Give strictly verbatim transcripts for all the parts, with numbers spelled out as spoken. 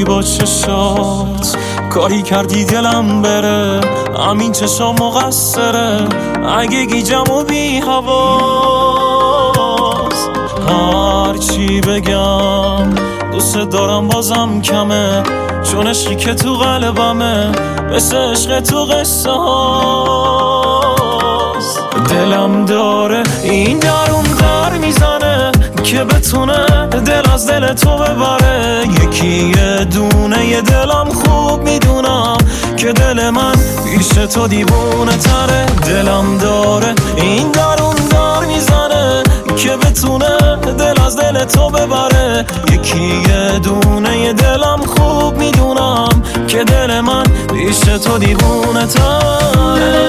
با چشات کاری کردی دلم بره، همین چشا مقصره اگه گیجم و بی حواس. هرچی بگم دوست دارم بازم کمه، چون عشقی که تو قلبمه مثل عشق تو قصه هاست. دلم داره این درون در میزنه که بتونه دل از دل تو ببره. یکی یه دونه یه دلم خوب میدونم که دل من پیش تو دیوونه تره. دلم داره این درون در میزنه که بتونه دل از دل تو ببره. یکی یه دونه یه دلم خوب میدونم که دل من پیش تو دیوونه تره.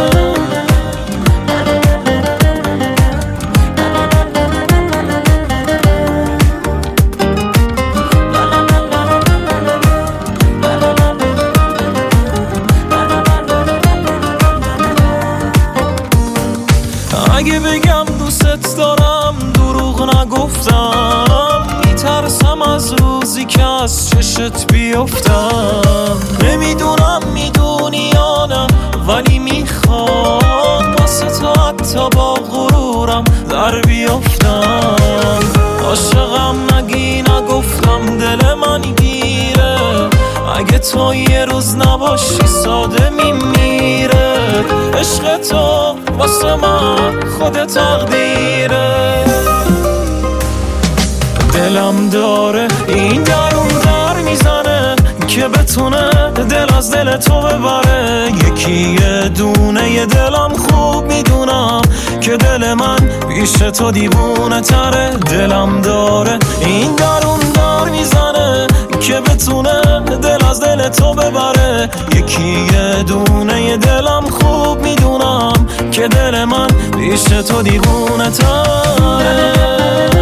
اگه بگم دوست دارم دروغ نگفتم، میترسم از روزی که از چشت بیفتم. نمیدونم میدونی یا نه ولی میخوام واسه تو حتی با غرورم در بیفتم. عاشقم نگی نگفتم دل من گیره، اگه تو یه روز نباشی ساده میمیره. عشق تو واسه من خود تقدیره. دلم داره این درون در میزنه که بتونه دل از دل تو ببره. یکی یه دونه یه دلم خوب میدونم که دل من پیش تو دیوونه تره. دلم داره این درون در میزنه که بتونه دل از دل تو ببره. یکی یه دونه یه دلم خوب میدونم که دل من پیش تو دیوونه تره.